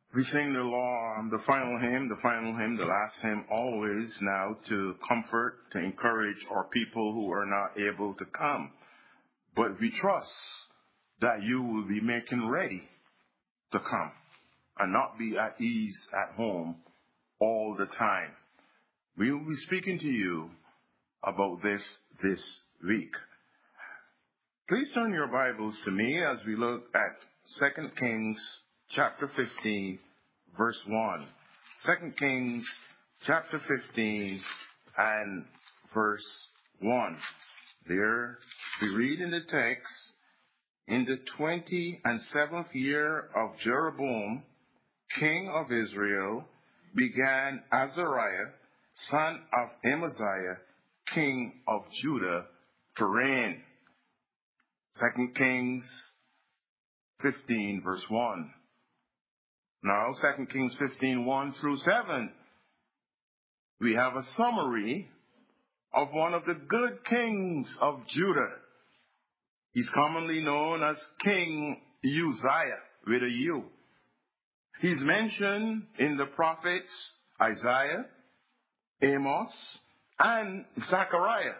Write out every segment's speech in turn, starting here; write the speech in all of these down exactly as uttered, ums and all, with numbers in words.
We sing the law, um, the final hymn, the final hymn, the last hymn, always now to comfort, to encourage our people who are not able to come. But we trust that you will be making ready to come and not be at ease at home all the time. We will be speaking to you about this this week. Please turn your Bibles to me as we look at Second Kings chapter fifteen, verse one. Second Kings chapter fifteen and verse one. There we read in the text, in the twenty and seventh year of Jeroboam, king of Israel, began Azariah, son of Amaziah, king of Judah, to reign. Second Kings fifteen, verse one. Now, Second Kings fifteen, one through seven. We have a summary of one of the good kings of Judah. He's commonly known as King Uzziah, with a U. He's mentioned in the prophets Isaiah, Amos, and Zechariah.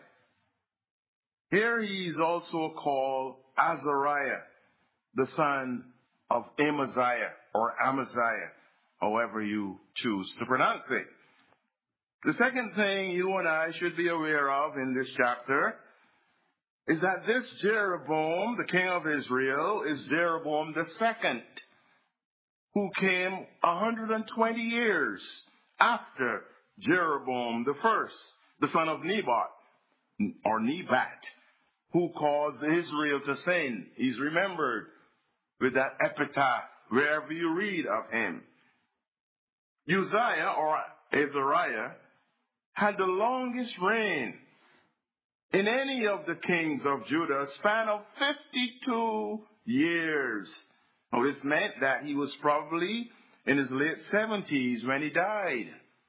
Here he is also called Azariah, the son of Amaziah, or Amaziah, however you choose to pronounce it. The second thing you and I should be aware of in this chapter is that this Jeroboam, the king of Israel, is Jeroboam the second, who came one hundred twenty years after Jeroboam the first, the son of Nebat, or Nebat, who caused Israel to sin. He's remembered with that epitaph wherever you read of him. Uzziah, or Azariah, had the longest reign in any of the kings of Judah, a span of fifty-two years. Now, this meant that he was probably in his late seventies when he died.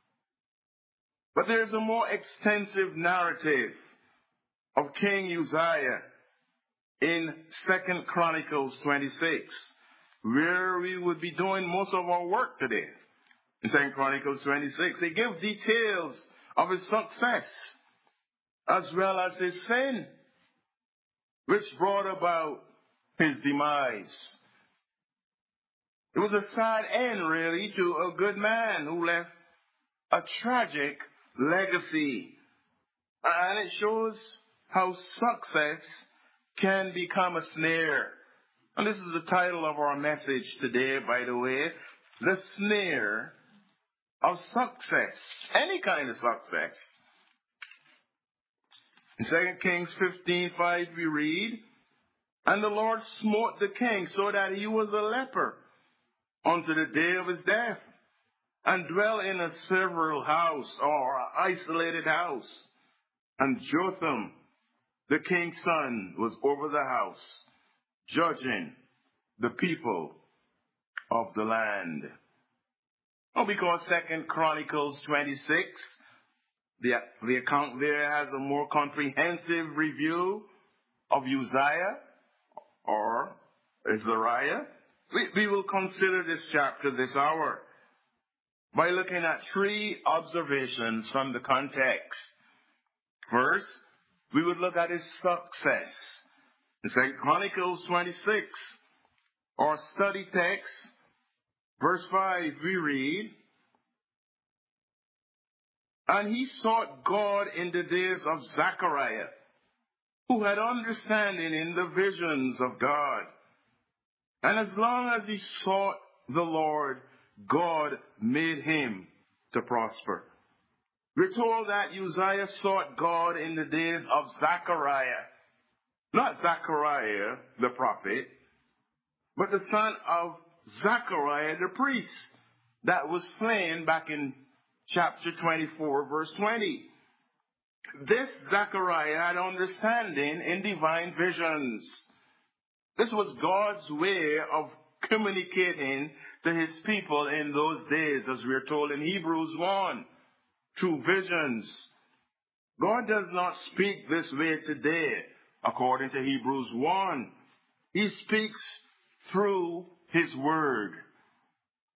But there's a more extensive narrative of King Uzziah in Second Chronicles twenty-six, where we would be doing most of our work today. In Second Chronicles twenty-six, they give details of his success as well as his sin, which brought about his demise. It was a sad end, really, to a good man who left a tragic legacy. And it shows how success can become a snare. And this is the title of our message today, by the way, the snare of success, any kind of success. In Second Kings fifteen, five, we read, and the Lord smote the king so that he was a leper unto the day of his death, and dwelt in a several house, or an isolated house. And Jotham, the king's son, was over the house, judging the people of the land. Oh, because Second Chronicles twenty-six, the, the account there has a more comprehensive review of Uzziah, or Azariah. We, we will consider this chapter this hour by looking at three observations from the context. First, we would look at his success. In Second Chronicles twenty-six, our study text, verse five, we read, and he sought God in the days of Zechariah, who had understanding in the visions of God. And as long as he sought the Lord, God made him to prosper. We're told that Uzziah sought God in the days of Zechariah. Not Zechariah, the prophet, but the son of Zechariah, the priest, that was slain back in chapter twenty-four, verse twenty. This Zechariah had understanding in divine visions. This was God's way of communicating to his people in those days, as we are told in Hebrews one, through visions. God does not speak this way today, according to Hebrews one. He speaks through his word.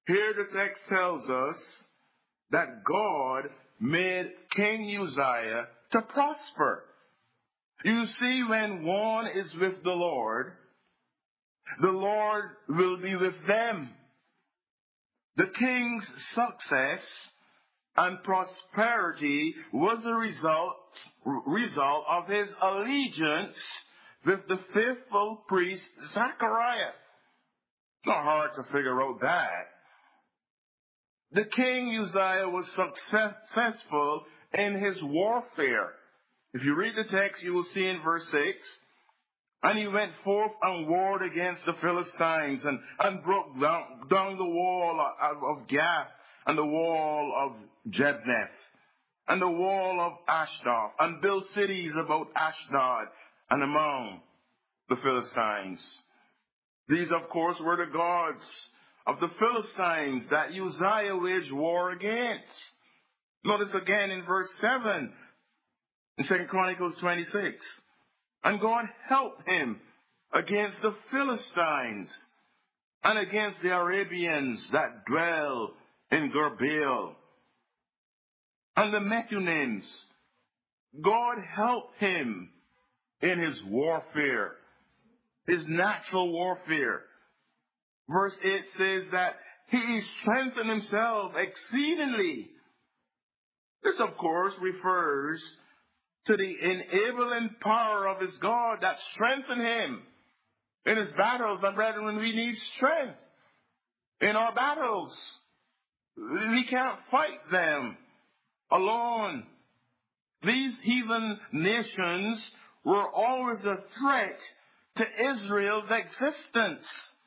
Here the text tells us that God made King Uzziah to prosper. You see, when one is with the Lord, the Lord will be with them. The king's success and prosperity was the result, result of his allegiance with the faithful priest Zechariah. It's not hard to figure out that. The king Uzziah was successful in his warfare. If you read the text, you will see in verse six, and he went forth and warred against the Philistines and, and broke down, down the wall of, of Gath and the wall of Jebneth and the wall of Ashdod and built cities about Ashdod and among the Philistines. These, of course, were the gods of the Philistines that Uzziah waged war against. Notice again in verse seven, in Second Chronicles twenty-six. And God helped him against the Philistines and against the Arabians that dwell in Gerbil and the Methunims. God helped him in his warfare, his natural warfare. Verse eight says that he strengthened himself exceedingly. This, of course, refers to the enabling power of his God that strengthened him in his battles. And brethren, we need strength in our battles. We can't fight them alone. These heathen nations were always a threat to Israel's existence.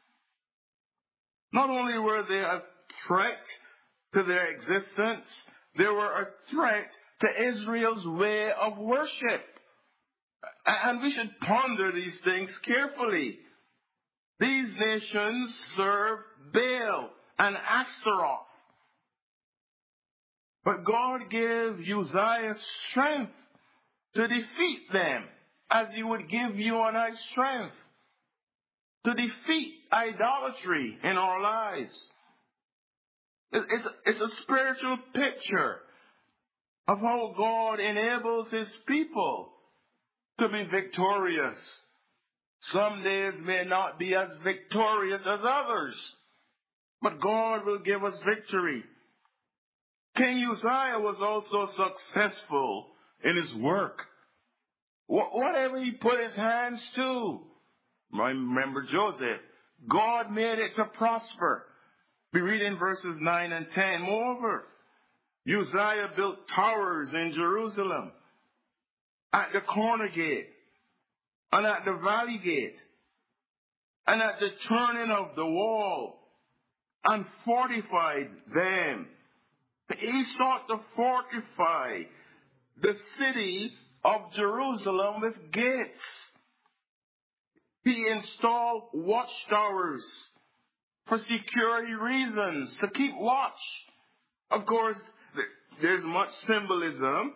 Not only were they a threat to their existence, they were a threat to Israel's way of worship. And we should ponder these things carefully. These nations serve Baal and Ashtaroth. But God gave Uzziah strength to defeat them, as he would give you and I strength to defeat idolatry in our lives. It's, it's a spiritual picture of how God enables his people to be victorious. Some days may not be as victorious as others, but God will give us victory. King Uzziah was also successful in his work. Whatever he put his hands to, remember Joseph, God made it to prosper. We read in verses nine and ten. Moreover, Uzziah built towers in Jerusalem, at the corner gate, and at the valley gate, and at the turning of the wall, and fortified them. He sought to fortify the city of Jerusalem with gates. He installed watchtowers for security reasons, to keep watch. Of course, there's much symbolism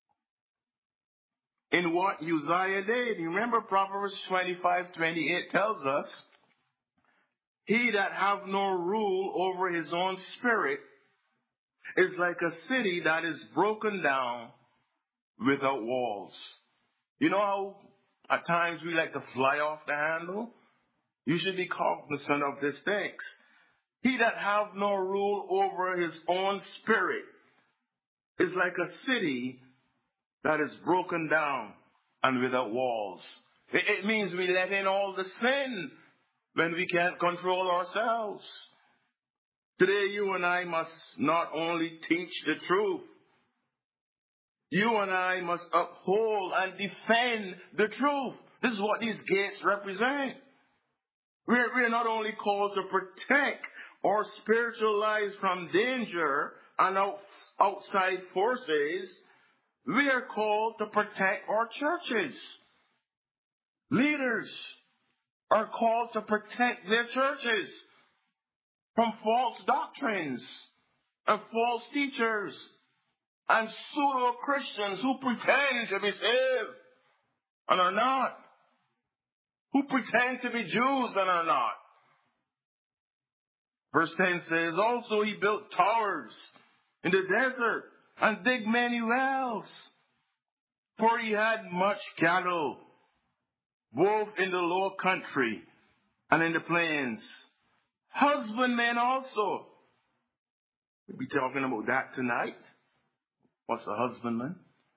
in what Uzziah did. You remember Proverbs twenty-five twenty-eight tells us, he that hath no rule over his own spirit is like a city that is broken down without walls. You know how at times we like to fly off the handle? You should be cognizant of this text. He that hath no rule over his own spirit is like a city that is broken down and without walls. It, it means we let in all the sin when we can't control ourselves. Today you and I must not only teach the truth, you and I must uphold and defend the truth. This is what these gates represent. We're, we're not only called to protect our spiritual lives from danger and out, outside forces, we are called to protect our churches. Leaders are called to protect their churches from false doctrines and false teachers and pseudo-Christians who pretend to be saved and are not, who pretend to be Jews and are not. Verse ten says, also he built towers in the desert and dig many wells, for he had much cattle, both in the low country and in the plains. Husbandmen also. We'll be talking about that tonight. What's a husbandman?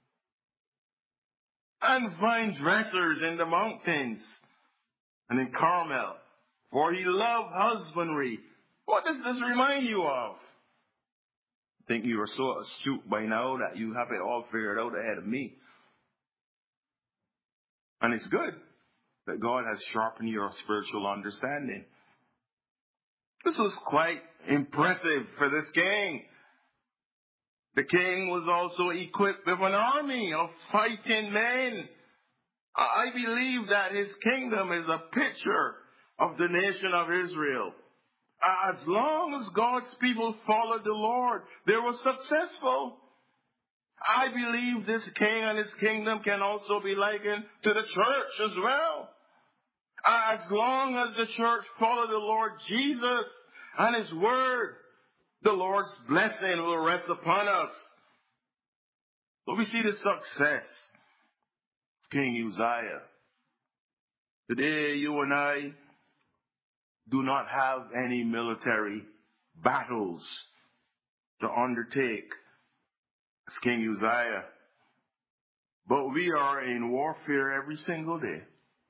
And vine dressers in the mountains and in Carmel, for he loved husbandry. What does this remind you of? I think you are so astute by now that you have it all figured out ahead of me. And it's good that God has sharpened your spiritual understanding. This was quite impressive for this king. The king was also equipped with an army of fighting men. I believe that his kingdom is a picture of the nation of Israel. As long as God's people followed the Lord, they were successful. I believe this king and his kingdom can also be likened to the church as well. As long as the church followed the Lord Jesus and his word, the Lord's blessing will rest upon us. So we see the success of King Uzziah. Today, you and I do not have any military battles to undertake as King Uzziah. But we are in warfare every single day.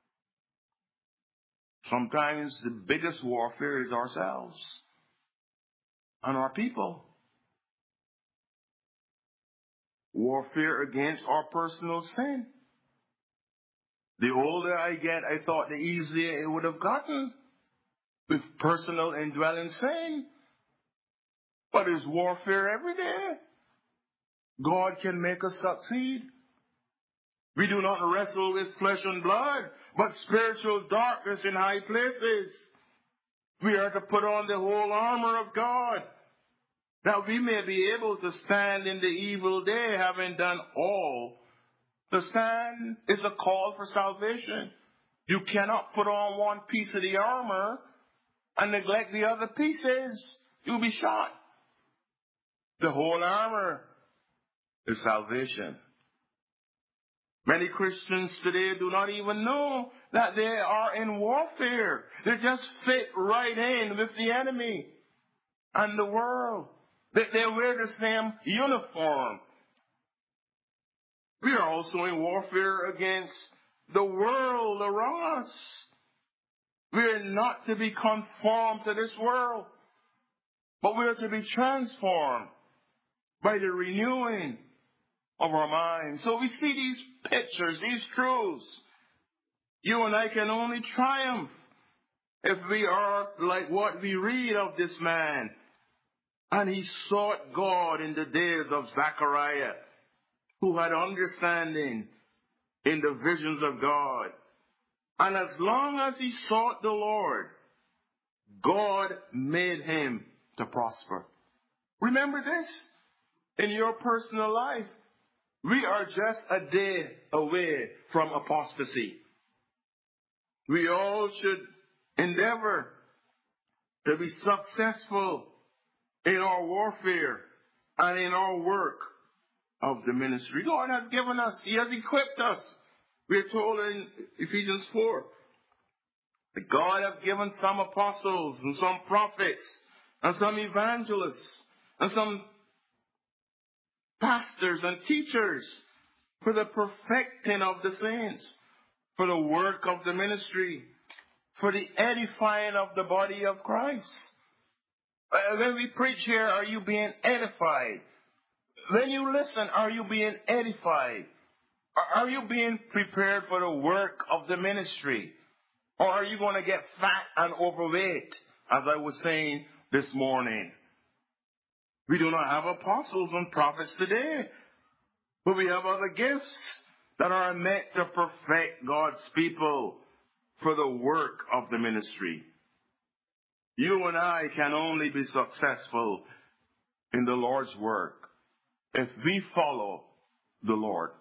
Sometimes the biggest warfare is ourselves and our people. Warfare against our personal sin. The older I get, I thought the easier it would have gotten with personal indwelling sin. But it's warfare every day. God can make us succeed. We do not wrestle with flesh and blood, but spiritual darkness in high places. We are to put on the whole armor of God, that we may be able to stand in the evil day, having done all. To stand is a call for salvation. You cannot put on one piece of the armor and neglect the other pieces. You'll be shot. The whole armor is salvation. Many Christians today do not even know that they are in warfare. They just fit right in with the enemy and the world. They, they wear the same uniform. We are also in warfare against the world around us. We are not to be conformed to this world, but we are to be transformed by the renewing of our minds. So we see these pictures, these truths. You and I can only triumph if we are like what we read of this man. And he sought God in the days of Zechariah, who had understanding in the visions of God. And as long as he sought the Lord, God made him to prosper. Remember this in your personal life. We are just a day away from apostasy. We all should endeavor to be successful in our warfare and in our work of the ministry. God has given us, he has equipped us. We are told in Ephesians four that God has given some apostles and some prophets and some evangelists and some pastors and teachers for the perfecting of the saints, for the work of the ministry, for the edifying of the body of Christ. Uh, when we preach here, are you being edified? When you listen, are you being edified? Are you being prepared for the work of the ministry? Or are you going to get fat and overweight, as I was saying this morning? We do not have apostles and prophets today, but we have other gifts that are meant to perfect God's people for the work of the ministry. You and I can only be successful in the Lord's work if we follow the Lord.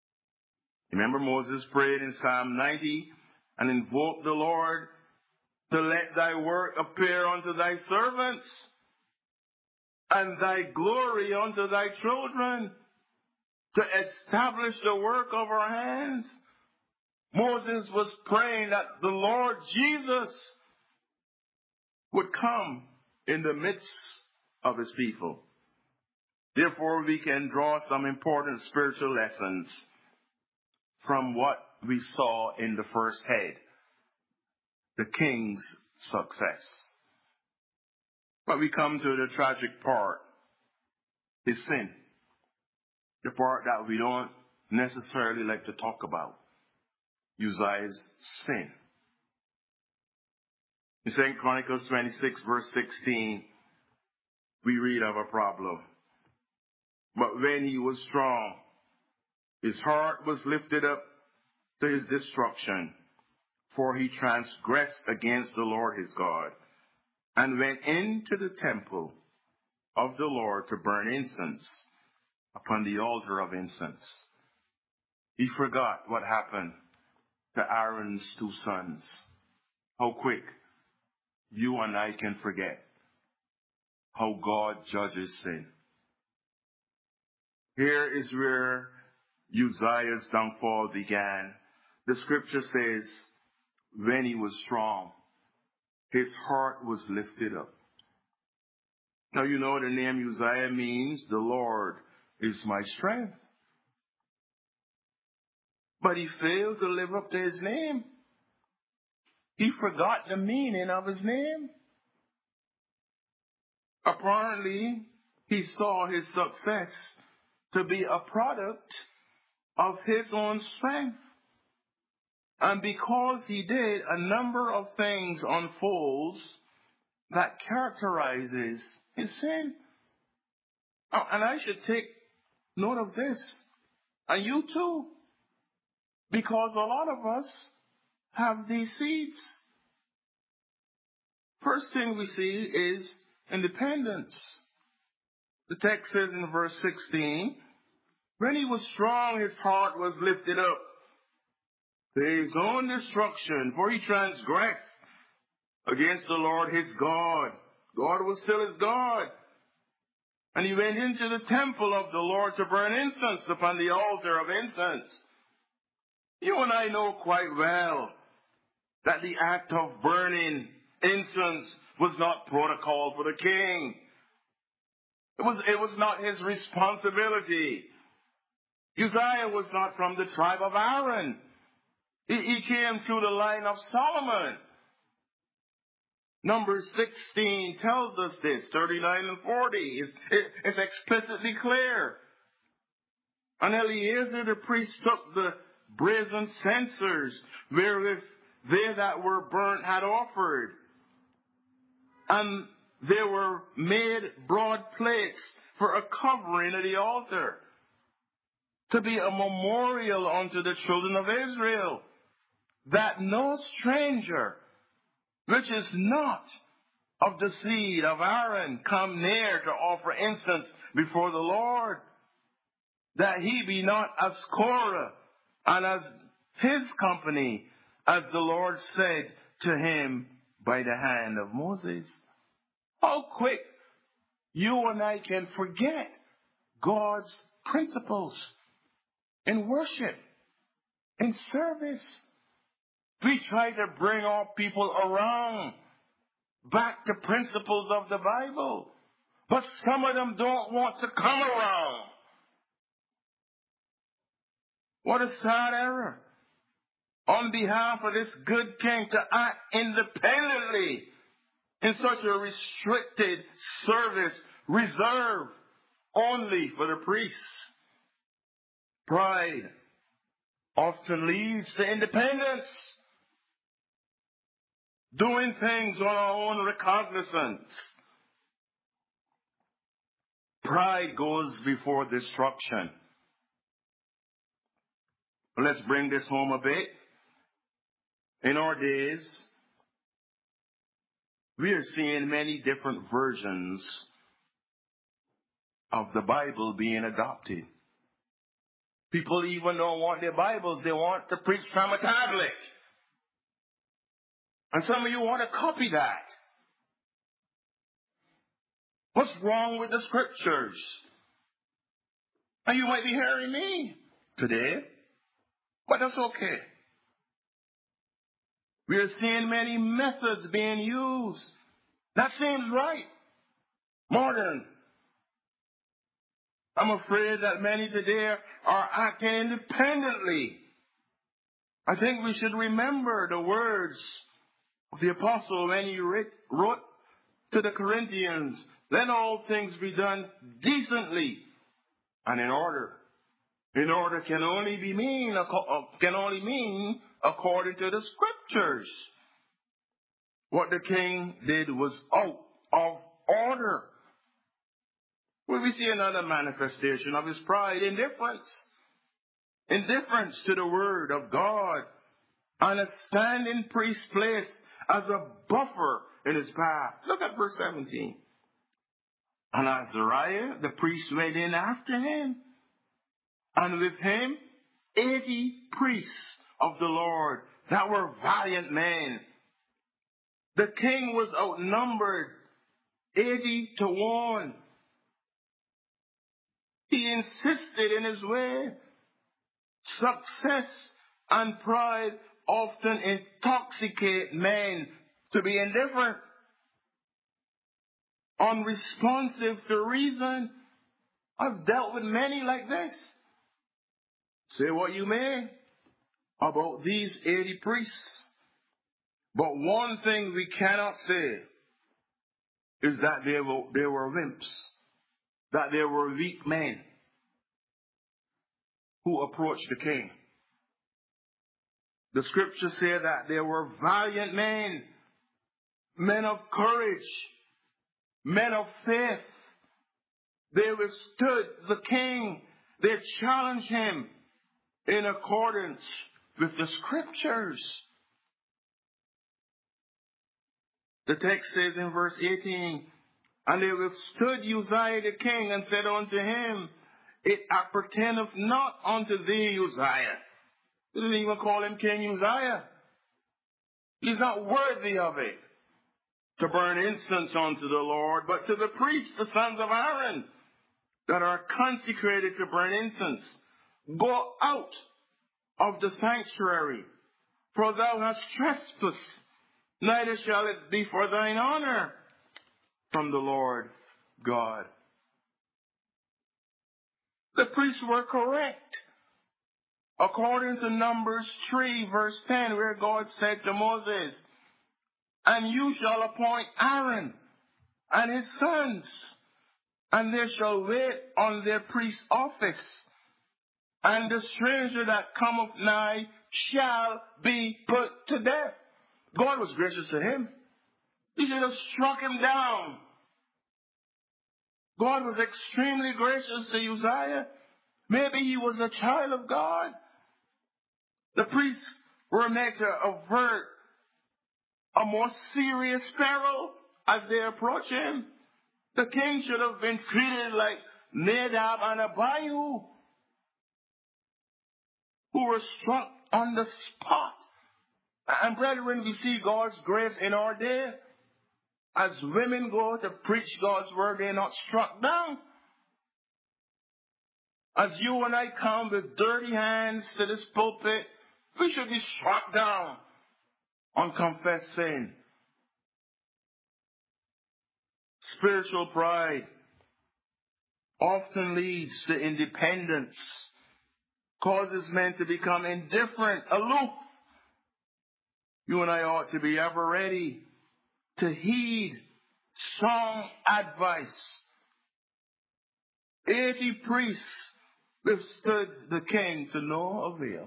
Remember Moses prayed in Psalm ninety and invoked the Lord to let thy work appear unto thy servants, and thy glory unto thy children, to establish the work of our hands. Moses was praying that the Lord Jesus would come in the midst of his people. Therefore, we can draw some important spiritual lessons from what we saw in the first head, the king's success. But we come to the tragic part, his sin, the part that we don't necessarily like to talk about, Uzziah's sin. In Second Chronicles twenty-six, verse sixteen, we read of a problem. But when he was strong, his heart was lifted up to his destruction, for he transgressed against the Lord his God, and went into the temple of the Lord to burn incense upon the altar of incense. He forgot what happened to Aaron's two sons. How quick you and I can forget how God judges sin. Here is where Uzziah's downfall began. The scripture says, when he was strong, his heart was lifted up. Now you know the name Uzziah means, the Lord is my strength. But he failed to live up to his name. He forgot the meaning of his name. Apparently, he saw his success to be a product of his own strength. And because he did, a number of things unfolds that characterizes his sin. Oh, and I should take note of this, and you too, because a lot of us have these seeds. First thing we see is independence. The text says in verse sixteen, when he was strong, his heart was lifted up to his own destruction, for he transgressed against the Lord his God. God was still his God. And he went into the temple of the Lord to burn incense upon the altar of incense. You and I know quite well that the act of burning incense was not protocol for the king. It was, it was not his responsibility. Uzziah was not from the tribe of Aaron. He, he came through the line of Solomon. Numbers sixteen tells us this, thirty-nine and forty. It's, it, it's explicitly clear. And Eleazar the priest took the brazen censers wherewith they that were burnt had offered. And they were made broad plates for a covering of the altar, to be a memorial unto the children of Israel, that no stranger, which is not of the seed of Aaron, come near to offer incense before the Lord, that he be not as Korah and as his company, as the Lord said to him by the hand of Moses. How quick you and I can forget God's principles in worship, in service. We try to bring our people around back to principles of the Bible, but some of them don't want to come around. What a sad error on behalf of this good king to act independently in such a restricted service reserved only for the priests. Pride often leads to independence, doing things on our own recognizance. Pride goes before destruction. Let's bring this home a bit. In our days, we are seeing many different versions of the Bible being adopted. People even don't want their Bibles. They want to preach from a tablet. And some of you want to copy that. What's wrong with the scriptures? And you might be hearing me today, but that's okay. We are seeing many methods being used. That seems right. Modern. I'm afraid that many today are acting independently. I think we should remember the words of the apostle when he wrote to the Corinthians, let all things be done decently and in order. In order can only be mean, can only mean according to the scriptures. What the king did was out of order. Well, we see another manifestation of his pride, indifference. Indifference to the word of God. And a standing priest placed as a buffer in his path. Look at verse seventeen. And Azariah, the priest, went in after him. And with him, eighty priests of the Lord that were valiant men. The king was outnumbered eighty to one. He insisted in his way. Success and pride often intoxicate men to be indifferent, unresponsive to reason. I've dealt with many like this. Say what you may about these eighty priests, but one thing we cannot say is that they were, they were wimps, that they were weak men who approached the king. The scriptures say that they were valiant men, men of courage, men of faith. They withstood the king. They challenged him in accordance with the scriptures. The text says in verse eighteen, and they withstood Uzziah the king and said unto him, it appertaineth not unto thee, Uzziah. They didn't even call him King Uzziah. He's not worthy of it to burn incense unto the Lord, but to the priests, the sons of Aaron, that are consecrated to burn incense. Go out of the sanctuary, for thou hast trespassed, neither shall it be for thine honor from the Lord God. The priests were correct. According to Numbers three, verse ten, where God said to Moses, and you shall appoint Aaron and his sons, and they shall wait on their priest's office, and the stranger that cometh nigh shall be put to death. God was gracious to him. He should have struck him down. God was extremely gracious to Uzziah. Maybe he was a child of God. The priests were meant to avert a more serious peril as they approach him. The king should have been treated like Nadab and Abihu, who were struck on the spot. And brethren, we see God's grace in our day. As women go to preach God's word, they're not struck down. As you and I come with dirty hands to this pulpit, we should be struck down on confessed sin. Spiritual pride often leads to independence, causes men to become indifferent, aloof. You and I ought to be ever ready to heed strong advice. Eighty priests withstood the king to no avail.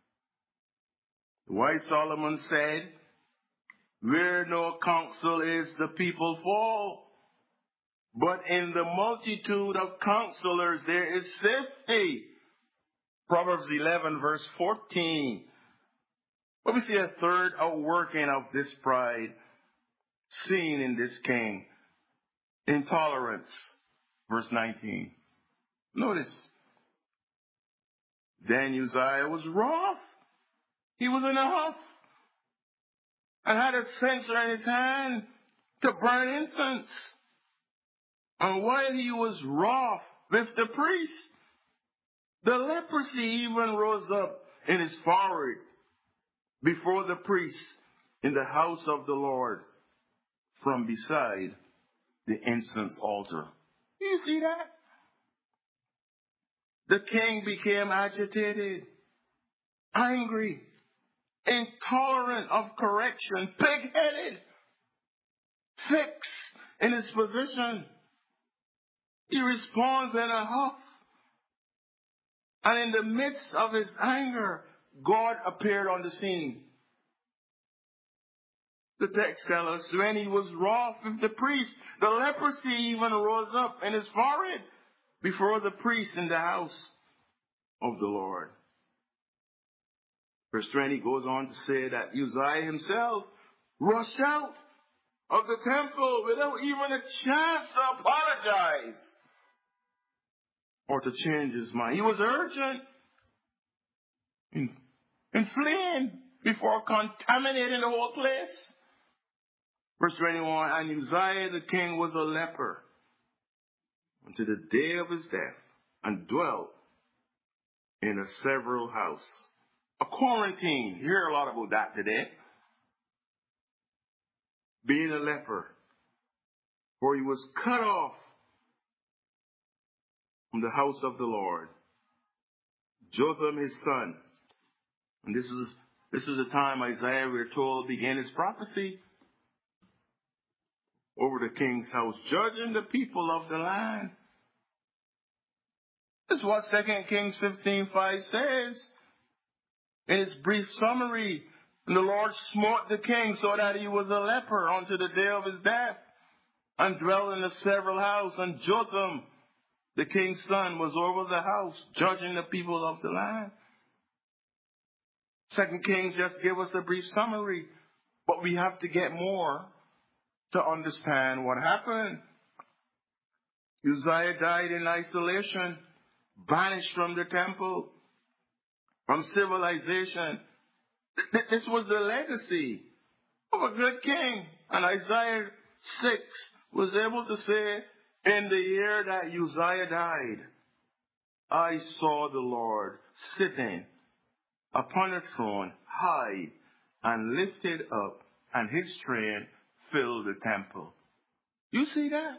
Why Solomon said, where no counsel is, the people fall. But in the multitude of counselors there is safety. Proverbs eleven verse fourteen. But we see a third outworking of this pride seen in this king. Intolerance. Verse nineteen. Notice. Then Uzziah was wroth. He was in a huff. and had a censer in his hand to burn incense. And while he was wroth with the priest, the leprosy even rose up in his forehead before the priest in the house of the Lord from beside the incense altar. You see that? The king became agitated, angry, intolerant of correction, pig-headed, fixed in his position. He responds in a huff. And in the midst of his anger, God appeared on the scene. The text tells us when he was wroth with the priest, the leprosy even rose up in his forehead before the priest in the house of the Lord. Verse twenty goes on to say that Uzziah himself rushed out of the temple without even a chance to apologize or to change his mind. He was urgent in, in fleeing before contaminating the whole place. Verse twenty-one, and Uzziah the king was a leper unto the day of his death, and dwelt in a several house. A quarantine. You hear a lot about that today. Being a leper. For he was cut off from the house of the Lord. Jotham his son. And this is this is the time Isaiah, we're told, began his prophecy over the king's house, judging the people of the land. This is what Second Kings fifteen five says in its brief summary. And the Lord smote the king so that he was a leper unto the day of his death, and dwelt in a several house. And Jotham, the king's son, was over the house, judging the people of the land. Second Kings just gave us a brief summary, but we have to get more to understand what happened. Uzziah died in isolation, banished from the temple, from civilization. This was the legacy of a good king. And Isaiah six was able to say, in the year that Uzziah died, I saw the Lord sitting upon a throne, high and lifted up, and his train filled the temple. You see that?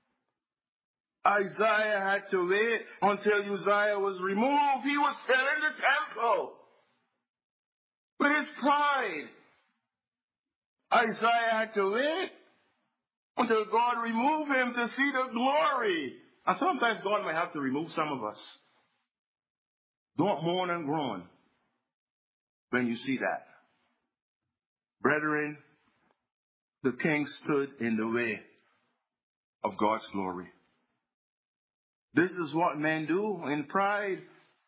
Isaiah had to wait until Uzziah was removed. He was still in the temple with his pride. Isaiah had to wait until God removed him to see the glory. And sometimes God might have to remove some of us. Don't mourn and groan when you see that. Brethren, the king stood in the way of God's glory. This is what men do in pride.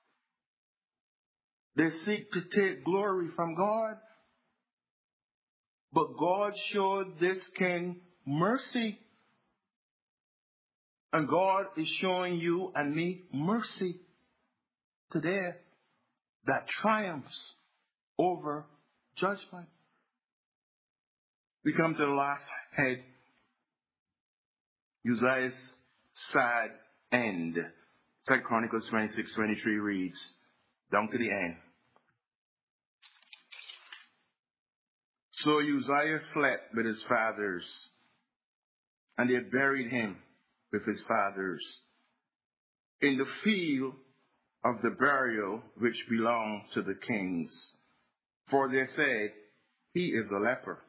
They seek to take glory from God. But God showed this king mercy. And God is showing you and me mercy today that triumphs over judgment. We come to the last head. Uzziah's sad end. Second Chronicles twenty-six twenty-three reads, down to the end. So Uzziah slept with his fathers, and they buried him with his fathers in the field of the burial which belonged to the kings. For they said, he is a leper.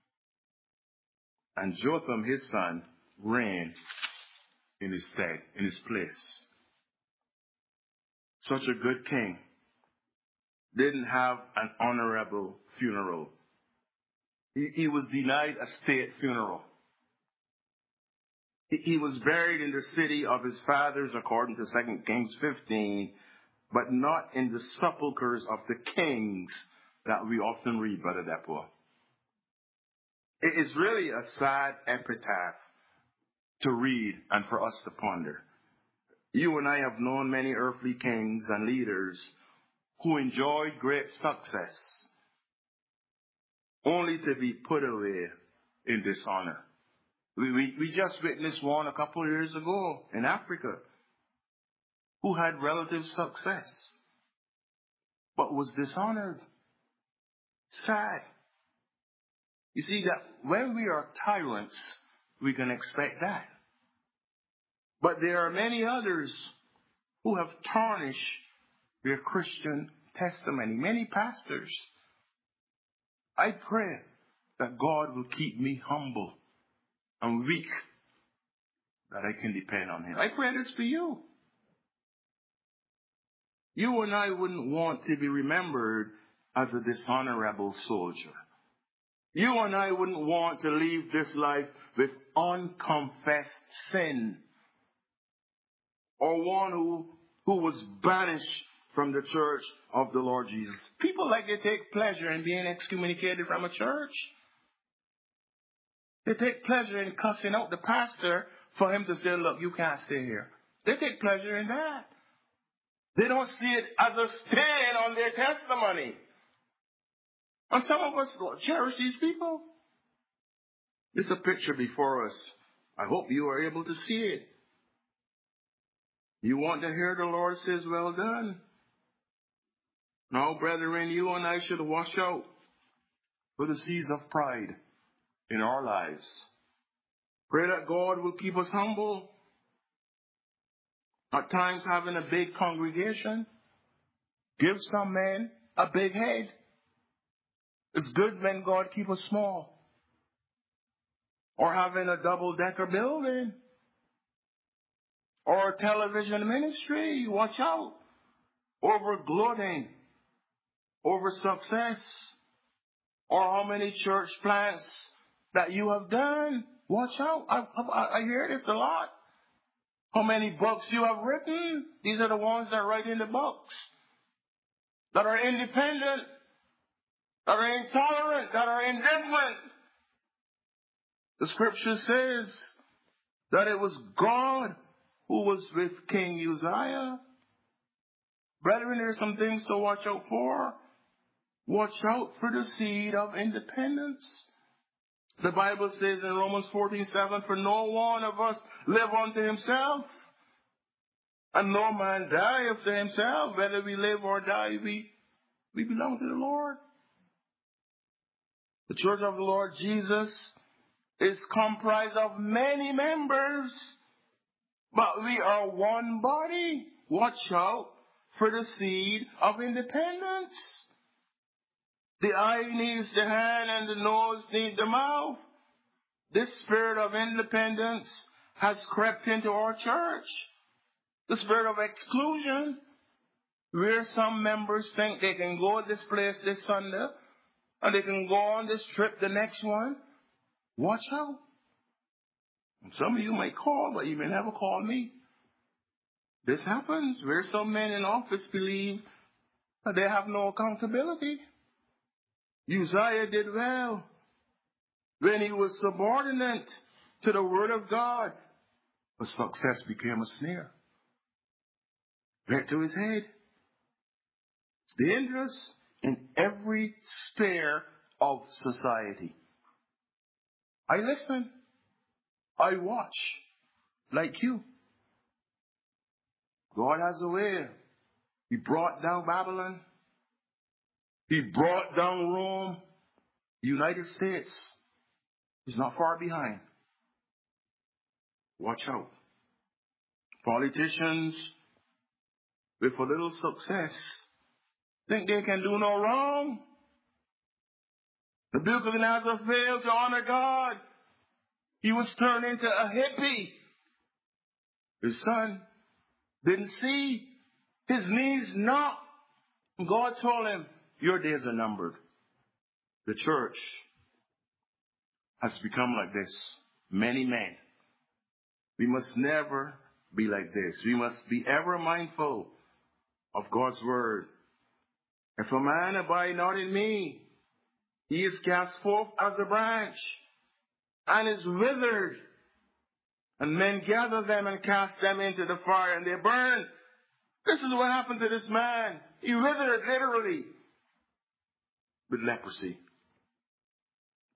And Jotham his son reigned in his stead, in his place. Such a good king didn't have an honorable funeral. He, he was denied a state funeral. He, he was buried in the city of his fathers, according to Second Kings fifteen, but not in the sepulchres of the kings that we often read, Brother Depo. It is really a sad epitaph to read and for us to ponder. You and I have known many earthly kings and leaders who enjoyed great success, only to be put away in dishonor. We, we, we just witnessed one a couple of years ago in Africa who had relative success but was dishonored. Sad. You see that when we are tyrants, we can expect that. But there are many others who have tarnished their Christian testimony. Many pastors. I pray that God will keep me humble and weak, that I can depend on Him. I pray this for you. You and I wouldn't want to be remembered as a dishonorable soldier. You and I wouldn't want to leave this life with unconfessed sin, or one who, who was banished from the church of the Lord Jesus. People like to take pleasure in being excommunicated from a church. They take pleasure in cussing out the pastor for him to say, look, you can't stay here. They take pleasure in that. They don't see it as a stain on their testimony. And some of us cherish these people. There's a picture before us. I hope you are able to see it. You want to hear the Lord says, well done. Now, brethren, you and I should watch out for the seeds of pride in our lives. Pray that God will keep us humble. At times having a big congregation, give some men a big head. It's good when God keep us small. Or having a double-decker building. Or a television ministry. Watch out. Over gloating. Over success. Or how many church plants that you have done. Watch out. I, I, I hear this a lot. How many books you have written. These are the ones that write in the books. That are independent. That are intolerant. That are indifferent. The scripture says that it was God who was with King Uzziah. Brethren, there's some things to watch out for. Watch out for the seed of independence. The Bible says in Romans fourteen seven, for no one of us live unto himself, and no man dieth to himself. Whether we live or die, we, we belong to the Lord. The church of the Lord Jesus is comprised of many members, but we are one body. Watch out for the seed of independence. The eye needs the hand and the nose needs the mouth. This spirit of independence has crept into our church. The spirit of exclusion, where some members think they can go this place this Sunday, and they can go on this trip the next one. Watch out. Some of you might call, but you may never call me. This happens where some men in office believe that they have no accountability. Uzziah did well when he was subordinate to the word of God. But success became a snare. Right to his head. It's dangerous in every sphere of society. I listen. I watch like you. God has a way. He brought down Babylon. He brought down Rome. The United States is not far behind. Watch out. Politicians with a little success think they can do no wrong. Nebuchadnezzar failed to honor God. He was turned into a hippie. His son didn't see. His knees knocked. God told him, your days are numbered. The church has become like this. Many men. We must never be like this. We must be ever mindful of God's word. If a man abide not in me, he is cast forth as a branch and is withered. And men gather them and cast them into the fire and they burn. This is what happened to this man. He withered literally with leprosy.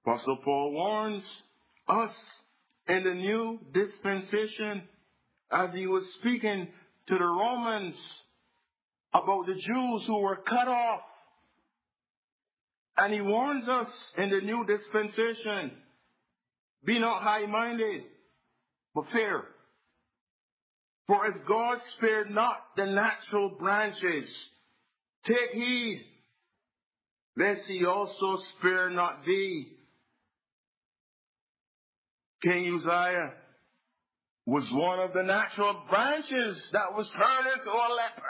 Apostle Paul warns us in the new dispensation as he was speaking to the Romans about the Jews who were cut off. And he warns us in the new dispensation, be not high-minded, but fair. For if God spared not the natural branches, take heed, lest he also spare not thee. King Uzziah was one of the natural branches that was turned into a leper.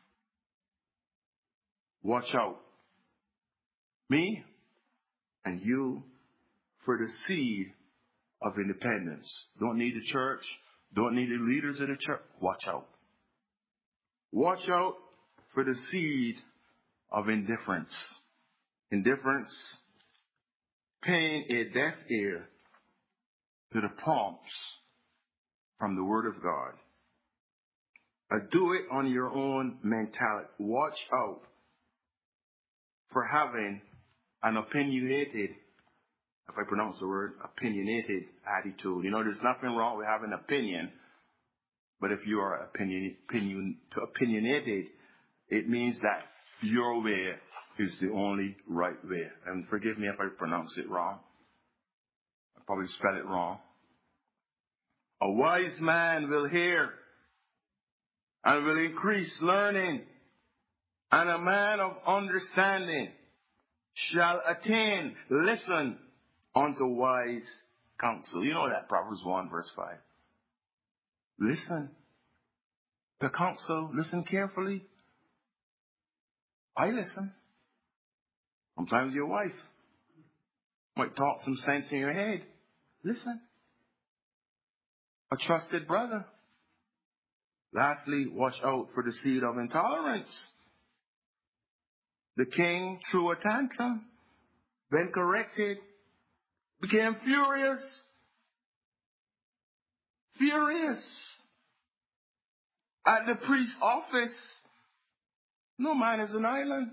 Watch out. Me and you for the seed of independence. Don't need the church. Don't need the leaders of the church. Watch out. Watch out for the seed of indifference. Indifference, paying a deaf ear to the prompts from the Word of God. A do it on your own mentality. Watch out for having an opinionated, if I pronounce the word, opinionated attitude. You know, there's nothing wrong with having an opinion, but if you are opinion, opinion, opinionated, it means that your way is the only right way. And forgive me if I pronounce it wrong. I probably spell it wrong. A wise man will hear and will increase learning, and a man of understanding shall attain, listen unto wise counsel. You know that, Proverbs one verse five. Listen to counsel, listen carefully. I listen. Sometimes your wife might talk some sense in your head. Listen. A trusted brother. Lastly, watch out for the seed of intolerance. The king threw a tantrum, then corrected, became furious. Furious. At the priest's office. No man is an island.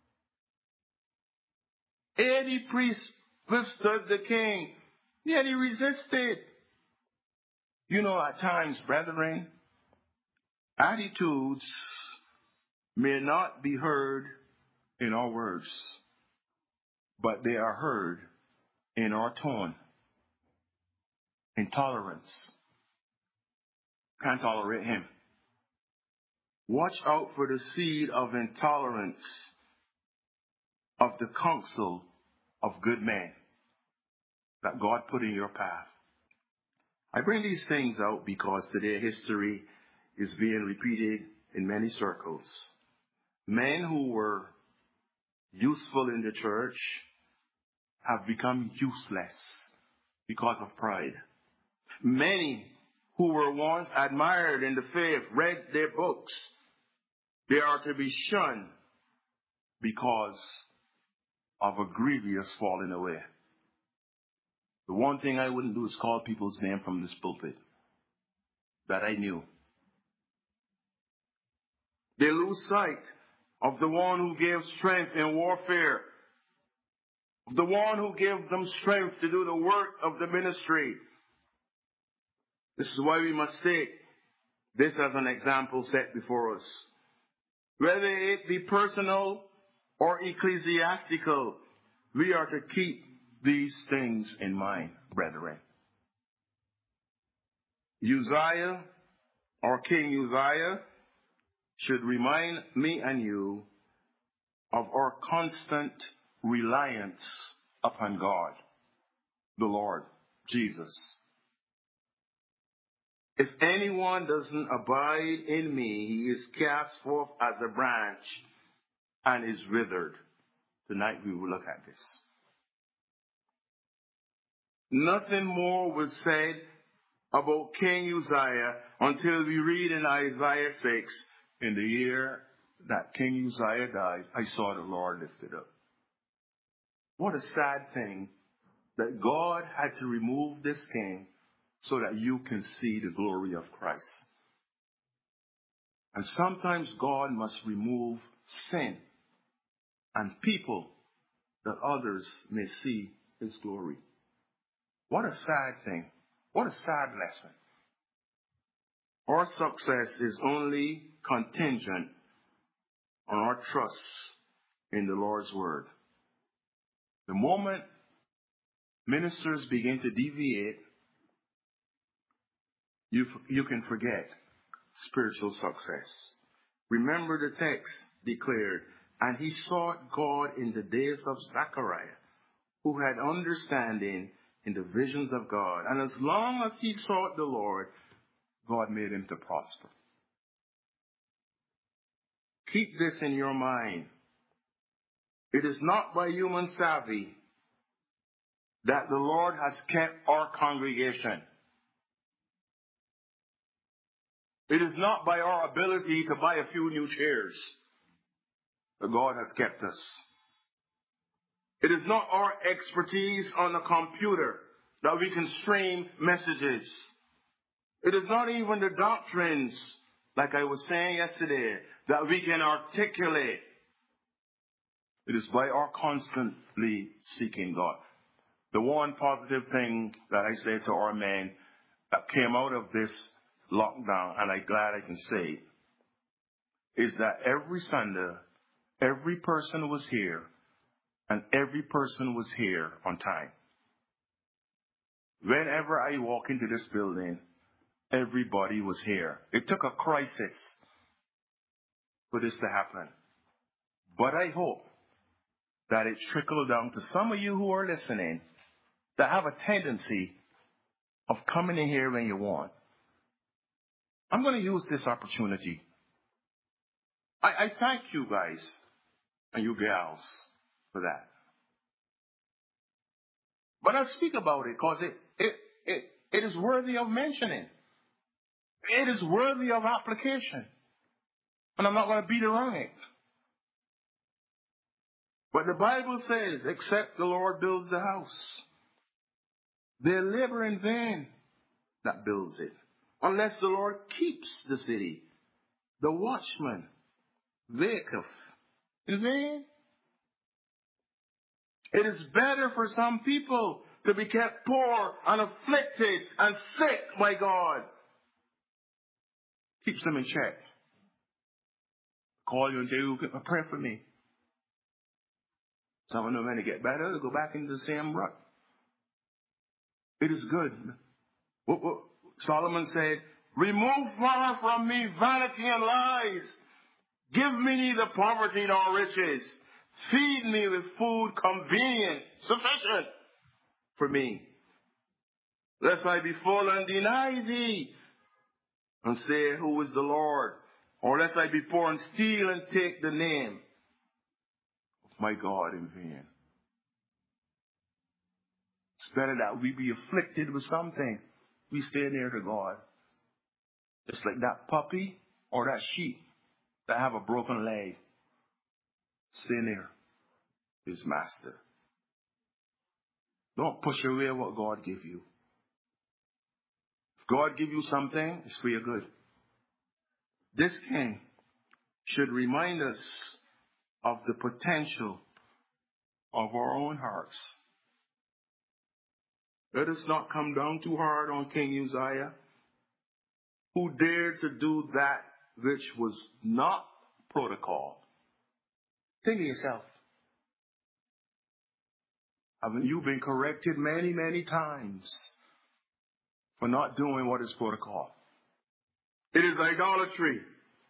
eighty priests withstood the king, yet he resisted. You know, at times, brethren, attitudes may not be heard in our words, but they are heard in our tone. Intolerance. Can't tolerate him. Watch out for the seed of intolerance of the counsel of good men that God put in your path. I bring these things out because today history is being repeated in many circles. Men who were useful in the church have become useless because of pride. Many who were once admired in the faith, read their books, they are to be shunned because of a grievous falling away. The one thing I wouldn't do is call people's name from this pulpit that I knew. They lose sight of the one who gave strength in warfare, of the one who gave them strength to do the work of the ministry. This is why we must take this as an example set before us. Whether it be personal or ecclesiastical, we are to keep these things in mind, brethren. Uzziah, or King Uzziah, should remind me and you of our constant reliance upon God, the Lord Jesus. If anyone doesn't abide in me, he is cast forth as a branch and is withered. Tonight we will look at this. Nothing more was said about King Uzziah until we read in Isaiah six, in the year that King Uzziah died, I saw the Lord lifted up. What a sad thing that God had to remove this king so that you can see the glory of Christ. And sometimes God must remove sin and people that others may see his glory. What a sad thing. What a sad lesson. Our success is only contingent on our trust in the Lord's word. The moment ministers begin to deviate, you, you can forget spiritual success. Remember the text declared, and he sought God in the days of Zechariah, who had understanding in the visions of God. And as long as he sought the Lord, God made him to prosper. Keep this in your mind. It is not by human savvy that the Lord has kept our congregation. It is not by our ability to buy a few new chairs that God has kept us. It is not our expertise on the computer that we can stream messages. It is not even the doctrines, like I was saying yesterday, that we can articulate. It is by our constantly seeking God. The one positive thing that I say to our men that came out of this lockdown, and I'm glad I can say, is that every Sunday, every person was here, and every person was here on time. Whenever I walk into this building, everybody was here. It took a crisis for this to happen. But I hope that it trickled down to some of you who are listening that have a tendency of coming in here when you want. I'm going to use this opportunity. I, I thank you guys and you gals for that. But I speak about it because it, it, it, it is worthy of mentioning. It is worthy of application. And I'm not going to beat around it. But the Bible says, except the Lord builds the house, they labor in vain that builds it. Unless the Lord keeps the city, the watchman waketh in vain. It is better for some people to be kept poor and afflicted and sick by God. Keeps them in check. Call you and say, you pray for me. Some of them, when they get better, they go back into the same rut. It is good. What, what, Solomon said, remove far from me vanity and lies. Give me neither poverty nor riches. Feed me with food convenient, sufficient for me. Lest I be full and deny thee and say, who is the Lord? Or lest I be poor and steal and take the name of my God in vain. It's better that we be afflicted with something. We stay near to God. It's like that puppy or that sheep that have a broken leg. Stay near his master. Don't push away what God give you. If God give you something, it's for your good. This king should remind us of the potential of our own hearts. Let us not come down too hard on King Uzziah, who dared to do that which was not protocol. Think of yourself. Haven't you been corrected many, many times for not doing what is protocol? It is idolatry.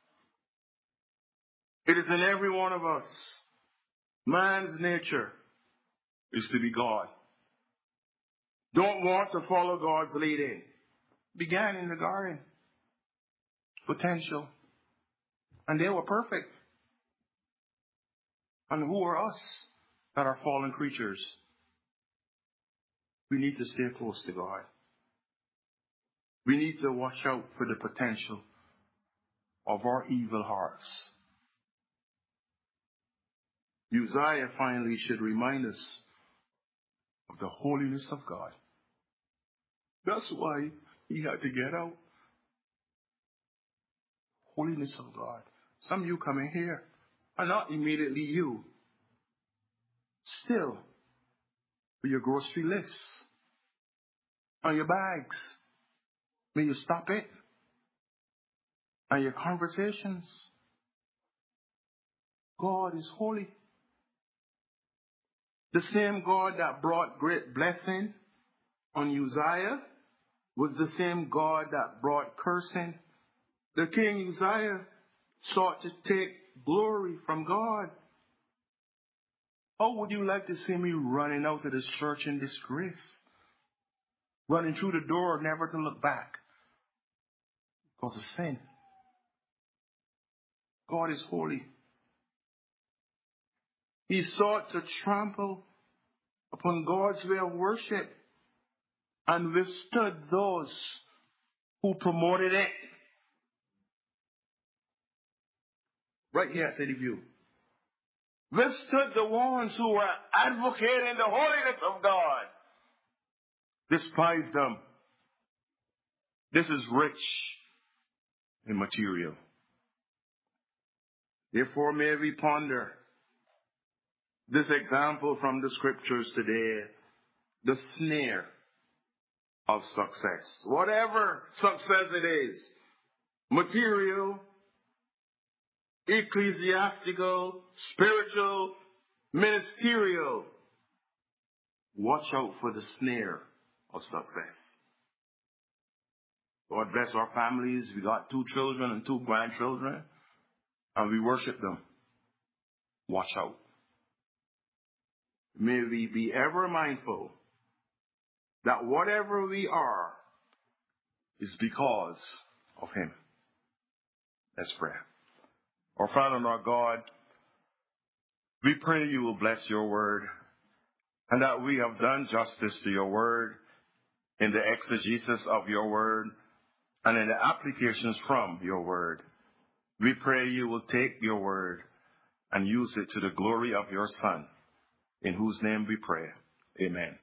It is in every one of us. Man's nature is to be God. Don't want to follow God's leading. Began in the garden. Potential. And they were perfect. And who are us that are fallen creatures? We need to stay close to God. We need to watch out for the potential of our evil hearts. Uzziah finally should remind us of the holiness of God. That's why he had to get out. Holiness of God. Some of you coming here are not immediately you. Still, for your grocery list, on your bags. May you stop it. And your conversations. God is holy. The same God that brought great blessing on Uzziah was the same God that brought cursing. The king Uzziah sought to take glory from God. How would you like to see me running out of this church in disgrace? Running through the door, never to look back because of sin. God is holy. He sought to trample upon God's way of worship and withstood those who promoted it. Right here, City View. Withstood the ones who were advocating the holiness of God. Despised them. This is rich in material. Therefore, may we ponder this example from the scriptures today, the snare of success. Whatever success it is, material, ecclesiastical, spiritual, ministerial, watch out for the snare of success. God bless our families. We got two children and two grandchildren, and we worship them. Watch out. May we be ever mindful that whatever we are is because of Him. Let's pray. Our Father and our God, we pray you will bless your word and that we have done justice to your word in the exegesis of your word and in the applications from your word. We pray you will take your word and use it to the glory of your Son, in whose name we pray. Amen.